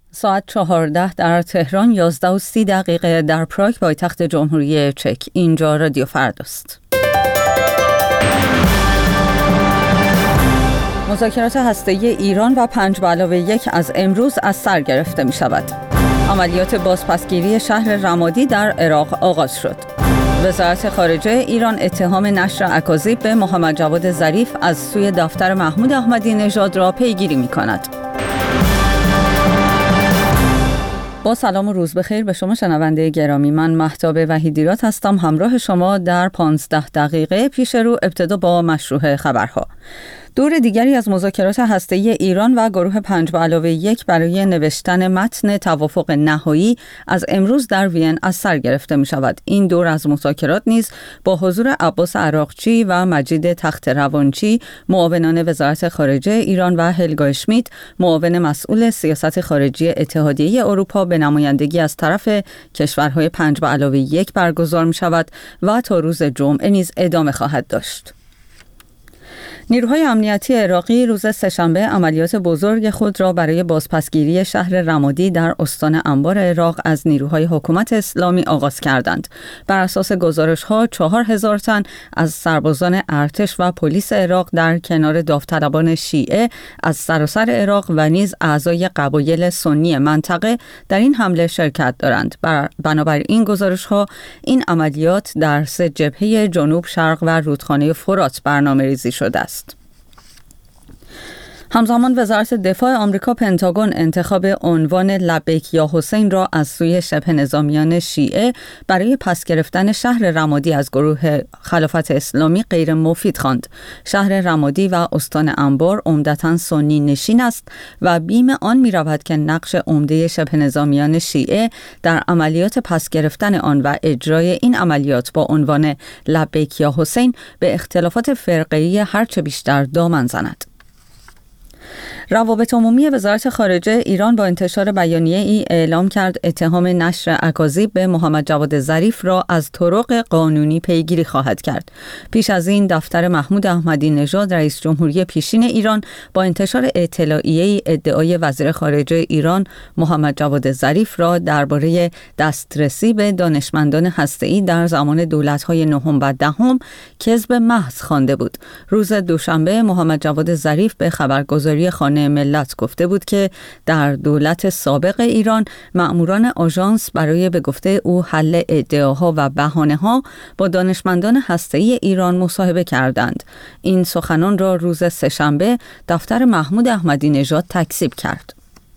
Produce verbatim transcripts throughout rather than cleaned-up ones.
ساعت چهارده در تهران، یازده و سی دقیقه در پراگ پایتخت جمهوری چک. اینجا رادیو فرداست. مذاکرات هسته‌ای ایران و پنج به علاوه یک از امروز از سر گرفته می شود. عملیات بازپسگیری شهر رمادی در عراق آغاز شد. وزارت خارجه ایران اتهام نشر اکاذیب به محمد جواد ظریف از سوی دفتر محمود احمدی نژاد را پیگیری می کند. با سلام و روز بخیر به شما شنونده گرامی، من مهتاب وحیدیرات هستم، همراه شما در پانزده دقیقه پیش رو. ابتدا با مشروع خبرها. دور دیگری از مذاکرات هسته‌ای ایران و گروه پنج به علاوه یک برای نوشتن متن توافق نهایی از امروز در وین از سر گرفته می شود. این دور از مذاکرات نیز با حضور عباس عراقچی و مجید تخت روانچی، معاونان وزارت خارجه ایران، و هلگا اشمیت، معاون مسئول سیاست خارجی اتحادیه اروپا، به نمایندگی از طرف کشورهای پنج به علاوه یک برگزار می شود و تا روز جمعه نیز ادامه خواهد داشت. نیروهای امنیتی عراقی روز سه‌شنبه عملیات بزرگ خود را برای بازپسگیری شهر رمادی در استان انبار عراق از نیروهای حکومت اسلامی آغاز کردند. بر اساس گزارش‌ها چهار هزار تن از سربازان ارتش و پلیس عراق در کنار داوطلبان شیعه از سراسر عراق و نیز اعضای قبایل سنی منطقه در این حمله شرکت دارند. بنابر این گزارش‌ها این عملیات در سه جبهه جنوب، شرق و رودخانه فرات برنامه‌ریزی شده است. همزمان وزارت دفاع آمریکا پنتاگون انتخاب عنوان لبیک یا حسین را از سوی شبه نظامیان شیعه برای پس گرفتن شهر رمادی از گروه خلافت اسلامی غیر مفید خواند. شهر رمادی و استان انبار عمدتاً سنی نشین است و بیم آن می رود که نقش عمده شبه نظامیان شیعه در عملیات پس گرفتن آن و اجرای این عملیات با عنوان لبیک یا حسین به اختلافات فرقه‌ای هرچه بیشتر دامن زند. روابط عمومی وزارت خارجه ایران با انتشار بیانیه ای اعلام کرد اتهام نشر اکاذیب به محمد جواد ظریف را از طرق قانونی پیگیری خواهد کرد. پیش از این دفتر محمود احمدی نژاد رئیس جمهوری پیشین ایران با انتشار اطلاعیه ای ادعای وزیر خارجه ایران محمد جواد ظریف را درباره دسترسی به دانشمندان هسته‌ای در زمان دولت‌های نهم و دهم کذب محض خوانده بود. روز دوشنبه محمد جواد ظریف به خبرگزاری خانه ملت گفته بود که در دولت سابق ایران مأموران آژانس برای به گفته او حل ادعاها و بهانه‌ها با دانشمندان هسته‌ای ایران مصاحبه کردند. این سخنان را روز سه‌شنبه دفتر محمود احمدی نژاد تکذیب کرد.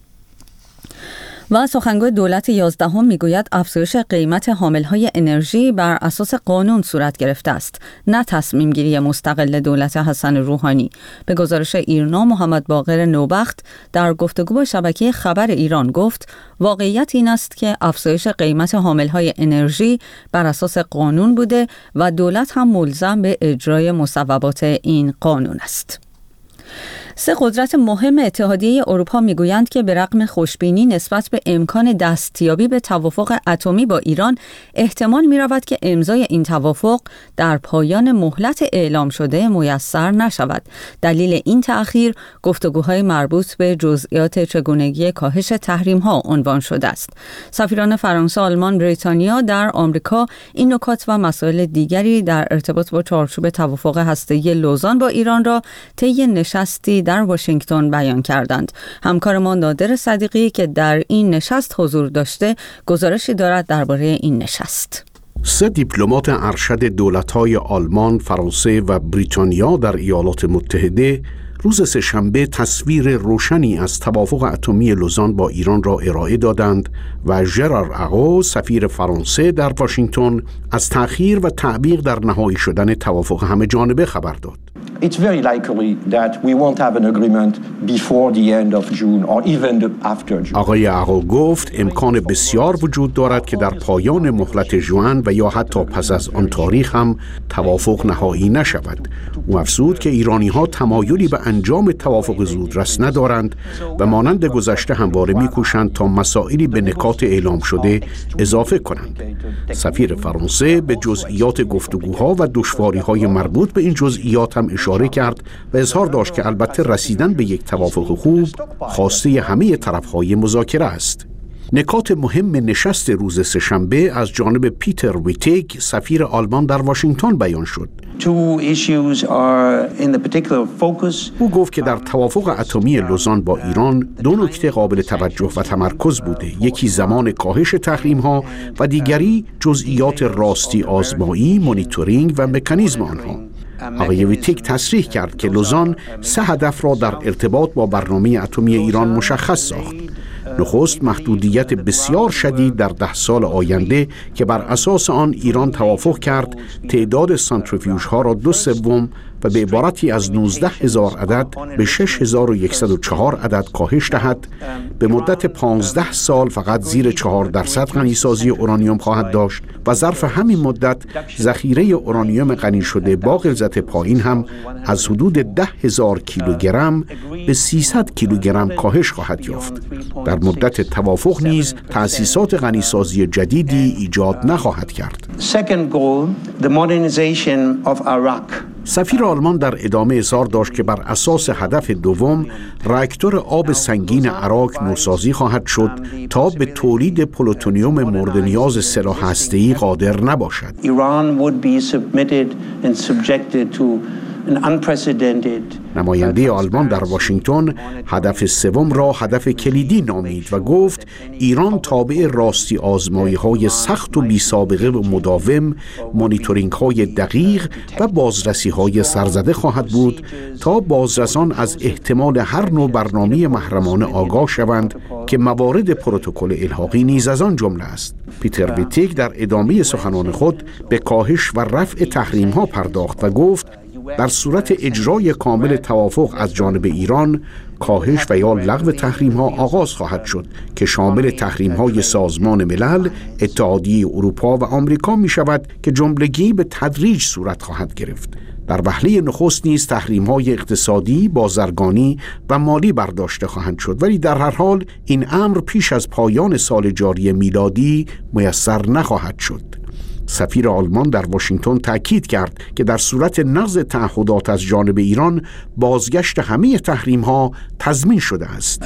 و سخنگوی دولت یازدهم میگوید افزایش قیمت حاملهای انرژی بر اساس قانون صورت گرفته است، نه تصمیم گیری مستقل دولت حسن روحانی. به گزارش ایرنا، محمد باقر نوبخت در گفتگو با شبکه خبر ایران گفت واقعیت این است که افزایش قیمت حاملهای انرژی بر اساس قانون بوده و دولت هم ملزم به اجرای مصوبات این قانون است. سه قدرت مهم اتحادیه اروپا میگویند که به رغم خوشبینی نسبت به امکان دستیابی به توافق اتمی با ایران، احتمال می‌رود که امضای این توافق در پایان مهلت اعلام شده میسر نشود. دلیل این تأخیر گفتگوهای مربوط به جزئیات چگونگی کاهش تحریم‌ها عنوان شده است. سفیران فرانسه، آلمان، بریتانیا در آمریکا این نکات و مسائل دیگری در ارتباط با چارچوب توافق هسته‌ای لوزان با ایران را طی نشستی در واشنگتن بیان کردند. همکارمان نادر صدیقی که در این نشست حضور داشته گزارشی دارد درباره این نشست. سه دیپلمات ارشد دولت‌های آلمان، فرانسه و بریتانیا در ایالات متحده روز سه‌شنبه تصویر روشنی از توافق اتمی لوزان با ایران را ارائه دادند و ژرار اغو، سفیر فرانسه در واشنگتن، از تأخیر و تعویق در نهایی شدن توافق همه جانبه خبر داد. It's very likely that we won't have an agreement before the end of June or even after June. آقای اغو گفت امکان بسیار وجود دارد که در پایان مهلت ژوئن و یا حتی پس از آن تاریخ هم توافق نهایی نشود. او افزود که ایرانی‌ها تمایلی به انجام توافق زودرس ندارند و مانند گذشته همواره می‌کوشند تا مسائلی به نکات اعلام شده اضافه کنند. سفیر فرانسه به جزئیات گفتگوها و دشواری‌های مربوط به این جزئیات هم اشاره اشاره کرد و اظهار داشت که البته رسیدن به یک توافق خوب خواسته همه طرف‌های مذاکره است. نکات مهم نشست روز سه‌شنبه از جانب پیتر ویتیگ سفیر آلمان در واشنگتن بیان شد. او گفت که در توافق اتمی لوزان با ایران دو نکته قابل توجه و تمرکز بوده، یکی زمان کاهش تحریم‌ها و دیگری جزئیات راستی آزمایی، مانیتورینگ و مکانیزم آنها. آقای ویتیک تصریح کرد که لوزان سه هدف را در ارتباط با برنامه اتمی ایران مشخص ساخت. نخست، محدودیت بسیار شدید در ده سال آینده که بر اساس آن ایران توافق کرد تعداد سانتریفیوژ ها را دو سوم و به عبارتی از نوزده هزار عدد به شش هزار و صد و چهار عدد کاهش دهد. به مدت پانزده سال فقط زیر چهار درصد غنیسازی اورانیوم خواهد داشت و ظرف همین مدت ذخیره اورانیوم غنی شده با غلظت پایین هم از حدود ده هزار کیلوگرم به سیصد کیلوگرم کاهش خواهد یافت. در مدت توافق نیز تأسیسات غنیسازی جدیدی ایجاد نخواهد کرد. سفیر آلمان در ادامه اظهار داشت که بر اساس هدف دوم، راکتور آب سنگین عراق نوسازی خواهد شد تا به تولید پلوتونیوم مورد نیاز سلاح هسته‌ای قادر نباشد. نماینده آلمان در واشنگتن هدف سوم را هدف کلیدی نامید و گفت ایران تابع راستی آزمایی های سخت و بی سابقه و مداوم، مانیتورینگ های دقیق و بازرسی های سرزده خواهد بود تا بازرسان از احتمال هر نوع برنامه محرمانه آگاه شوند که موارد پروتکل الحاقی نیز از آن جمله است. پیتر ویتیک در ادامه سخنان خود به کاهش و رفع تحریم ها پرداخت و گفت در صورت اجرای کامل توافق از جانب ایران، کاهش و یا لغو تحریم ها آغاز خواهد شد که شامل تحریم های سازمان ملل، اتحادیه اروپا و آمریکا می شود که جملگی به تدریج صورت خواهد گرفت. در وهله نخست نیز تحریم های اقتصادی، بازرگانی و مالی برداشته خواهند شد، ولی در هر حال این امر پیش از پایان سال جاری میلادی میسر نخواهد شد. سفیر آلمان در واشنگتن تأکید کرد که در صورت نقض تعهدات از جانب ایران بازگشت همه تحریم‌ها تضمین شده است.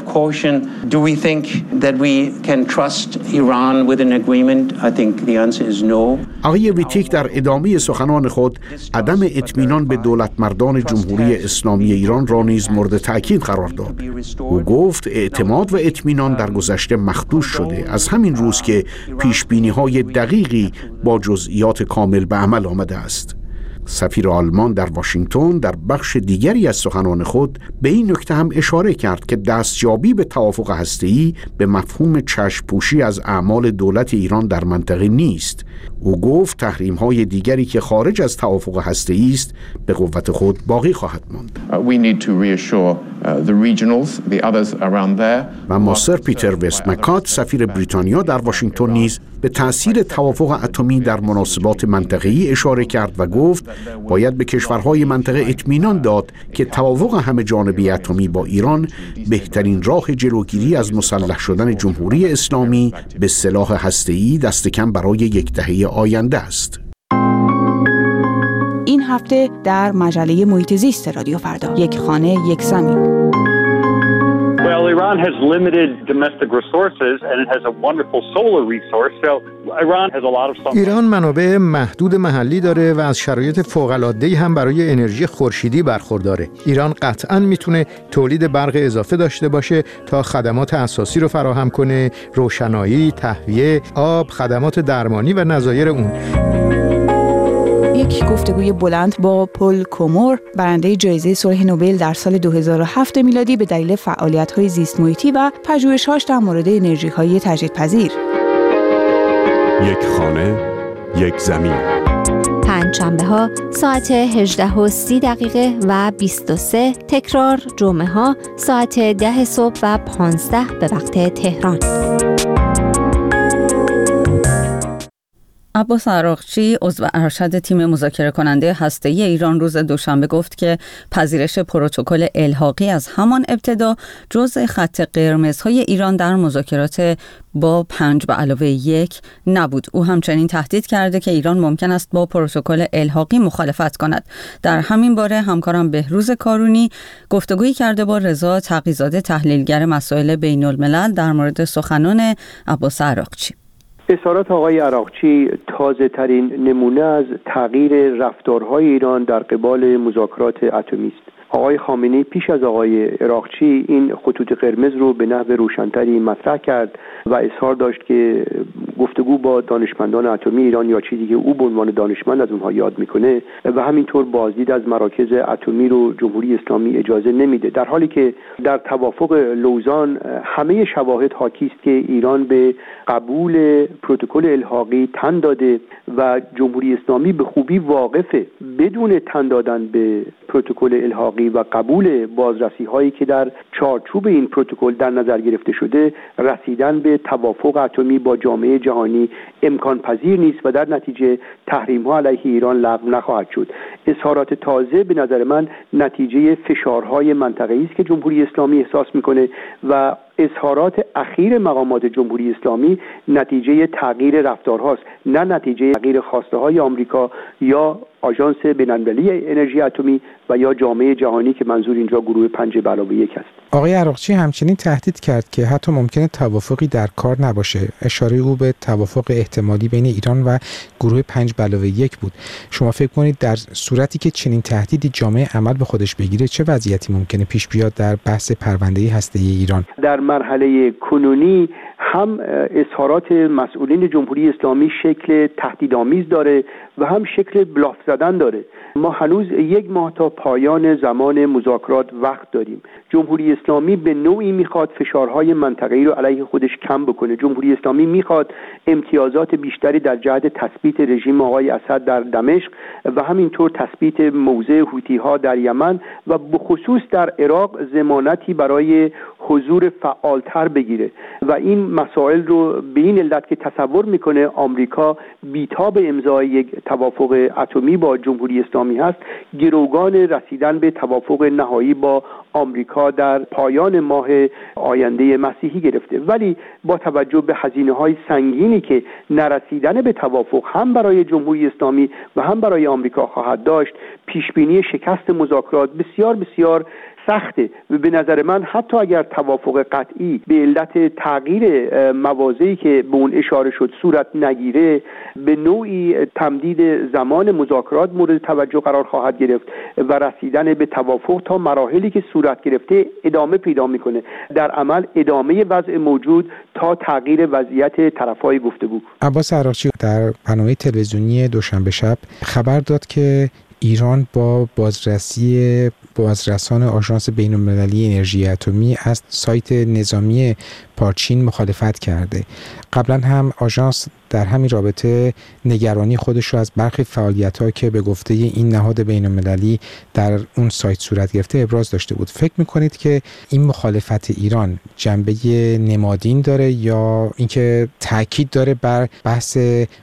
آقای ویتیک در ادامه سخنان خود عدم اطمینان به دولتمردان جمهوری اسلامی ایران را نیز مورد تأکید قرار داد. او گفت اعتماد و اطمینان در گذشته مخدوش شده، از همین روز که پیشبینی‌های دقیقی با جزئیات کامل به عمل آمده است. سفیر آلمان در واشنگتن در بخش دیگری از سخنان خود به این نکته هم اشاره کرد که دستیابی به توافق هسته‌ای به مفهوم چشم‌پوشی از اعمال دولت ایران در منطقه نیست. او گفت تحریم‌های دیگری که خارج از توافق هسته‌ای است به قوت خود باقی خواهد ماند. و ماستر پیتر وستمکات سفیر بریتانیا در واشنگتن نیز به تأثیر توافق اتمی در مناسبات منطقه‌ای اشاره کرد و گفت باید به کشورهای منطقه اطمینان داد که توافق همه جانبه اتمی با ایران بهترین راه جلوگیری از مسلح شدن جمهوری اسلامی به سلاح هسته‌ای دست کم برای یک دهه آینده است. این هفته در مجله محیط زیست رادیو فردا، یک خانه یک زمین. Well, Iran has limited domestic resources and it has a wonderful solar resource. So Iran has a lot of sun. ایران منابع محدود محلی داره و از شرایط فوق‌العاده‌ای هم برای انرژی خورشیدی برخورداره. ایران قطعاً میتونه تولید برق اضافه داشته باشه تا خدمات اساسی رو فراهم کنه، روشنایی، تهویه، آب، خدمات درمانی و نظایر اون. یک گفتگوی بلند با پل کومور، برنده جایزه صلح نوبل در سال دو هزار و هفت میلادی به دلیل فعالیت‌های زیست محیطی و پژوهش‌هاش در مورد انرژی‌های تجدیدپذیر. یک خانه، یک زمین. پنجشنبه‌ها ساعت هجده و سی دقیقه و بیست و سه، تکرار جمعه‌ها ساعت ده صبح و پانزده به وقت تهران. عباس عراقچی عضو ارشد تیم مذاکره کننده هسته‌ای ایران روز دوشنبه گفت که پذیرش پروتکل الحاقی از همان ابتدا جزء خط قرمزهای ایران در مذاکرات با پنج به علاوه یک نبود. او همچنین تهدید کرده که ایران ممکن است با پروتکل الحاقی مخالفت کند. در همین باره همکارم بهروز کارونی گفتگویی کرده با رضا تقی‌زاده تحلیلگر مسائل بین الملل در مورد سخنان عباس عراقچی. اظهارات آقای عراقچی تازه ترین نمونه از تغییر رفتارهای ایران در قبال مذاکرات اتمی است. آقای خامنه‌ای پیش از آقای عراقچی این خطوط قرمز رو به نحو روشن‌تری مطرح کرد و اظهار داشت که گفتگو با دانشمندان اتمی ایران یا چیزی که او به عنوان دانشمند از اونها یاد میکنه و همینطور بازدید از مراکز اتمی رو جمهوری اسلامی اجازه نمیده، در حالی که در توافق لوزان همه شواهد حاکی است که ایران به قبول پروتکل الحاقی تن داده و جمهوری اسلامی به خوبی واقفه بدون تن دادن به پروتکل الحاقی و قبول بازرسی هایی که در چارچوب این پروتکل در نظر گرفته شده رسیدن به توافق اتمی با جامعه جهانی امکان پذیر نیست و در نتیجه تحریم ها علیه ایران لغو نخواهد شد. اظهارات تازه به نظر من نتیجه فشارهای منطقه‌ای است که جمهوری اسلامی احساس میکنه و اظهارات اخیر مقامات جمهوری اسلامی نتیجه تغییر رفتارهاست، نه نتیجه تغییر خواسته های آمریکا یا آژانس بین‌المللی انرژی اتمی و یا جامعه جهانی که منظور اینجا گروه پنج به علاوه یک است. آقای عراقچی همچنین تهدید کرد که حتی ممکنه توافقی در کار نباشه. اشاره او به توافق احتمالی بین ایران و گروه پنج به علاوه یک بود. شما فکر کنید در صورتی که چنین تهدیدی جامعه عمل به خودش بگیره چه وضعیتی ممکنه پیش بیاد در بحث پرونده هسته‌ای ایران؟ در مرحله کنونی هم اظهارات مسئولین جمهوری اسلامی شکل تهدیدآمیز داره و هم شکل بلاف زدن داره. ما هنوز یک ماه تا پایان زمان مذاکرات وقت داریم. جمهوری اسلامی به نوعی میخواد فشارهای منطقه‌ای رو علیه خودش کم بکنه. جمهوری اسلامی میخواد امتیازات بیشتری در جهت تثبیت رژیم آقای اسد در دمشق و همینطور تثبیت موضع حوثی‌ها در یمن و بخصوص در عراق ضمانتی برای حضور فعالتر بگیره و این مسائل رو به این علت که تصور میکنه آمریکا بی‌تاب امضای یک توافق اتمی با جمهوری اسلامی هست، گروگان رسیدن به توافق نهایی با آمریکا در پایان ماه آینده مسیحی گرفته. ولی با توجه به هزینه‌های سنگینی که نرسیدن به توافق هم برای جمهوری اسلامی و هم برای آمریکا خواهد داشت، پیشبینی شکست مذاکرات بسیار بسیار سخته و به نظر من حتی اگر توافق قطعی به علت تغییر مواضعی که به اون اشاره شد صورت نگیره، به نوعی تمدید زمان مذاکرات مورد توجه قرار خواهد گرفت و رسیدن به توافق تا مراحلی که صورت گرفته ادامه پیدا میکنه، در عمل ادامه وضع موجود تا تغییر وضعیت طرفای گفتگو. عباس عراقچی در برنامه تلویزیونی دوشنبه شب خبر داد که ایران با بازرسی بازرسان آژانس بین‌المللی انرژی اتمی از سایت نظامی پارچین مخالفت کرده. قبلا هم آژانس در همین رابطه نگرانی خودش رو از برخی فعالیت‌ها که به گفته این نهاد بین‌المللی در اون سایت صورت گرفته ابراز داشته بود. فکر می‌کنید که این مخالفت ایران جنبه نمادین داره یا اینکه تاکید داره بر بحث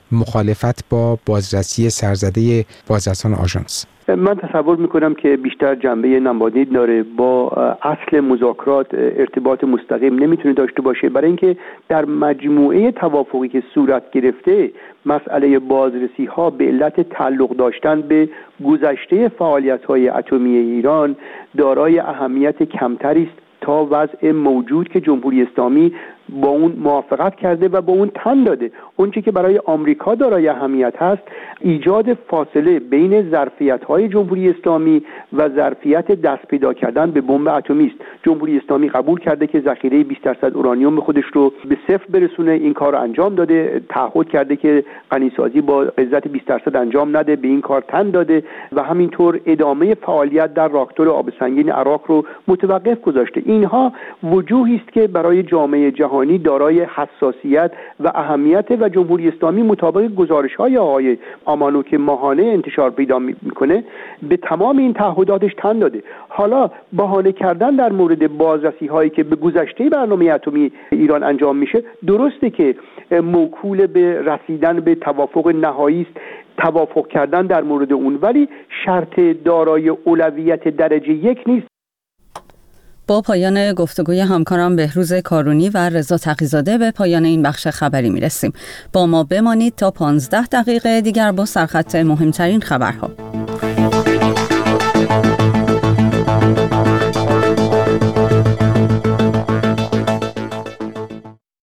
مخالفت با بازرسی سرزده بازرسان آژانس؟ من تصور میکنم که بیشتر جنبه نمادین داره، با اصل مذاکرات ارتباط مستقیم نمیتونه داشته باشه، برای اینکه در مجموعه توافقی که صورت گرفته مسئله بازرسی ها به علت تعلق داشتن به گذشته فعالیت های اتمی ایران دارای اهمیت کمتری است تا وضع موجود که جمهوری اسلامی با اون موافقت کرده و با اون تن داده. اون چیزی که برای آمریکا دارای اهمیت هست ایجاد فاصله بین ظرفیت‌های جمهوری اسلامی و ظرفیت دست پیدا کردن به بمب اتمی است. جمهوری اسلامی قبول کرده که ذخیره بیست درصد اورانیوم خودش رو به صفر برسونه، این کار رو انجام داده، تعهد کرده که غنیسازی با غلظت بیست درصد انجام نده، به این کار تن داده و همینطور ادامه فعالیت در راکتور آب سنگین عراق رو متوقف گذاشته. اینها وجوهی است که برای جامعه جهانی جهانی دارای حساسیت و اهمیت و جمهوری اسلامی مطابق گزارش‌های آقای آمانو که ماهانه انتشار پیدا میکنه به تمام این تعهداتش تن داده. حالا بهانه کردن در مورد بازرسی‌هایی که به گذشته برنامه اتمی ایران انجام میشه، درسته که موکول به رسیدن به توافق نهایی است، توافق کردن در مورد اون، ولی شرط دارای اولویت درجه یک نیست. با پایان گفتگوی همکارم بهروز کارونی و رضا تقی‌زاده به پایان این بخش خبری میرسیم. با ما بمانید تا پانزده دقیقه دیگر با سرخط مهمترین خبرها.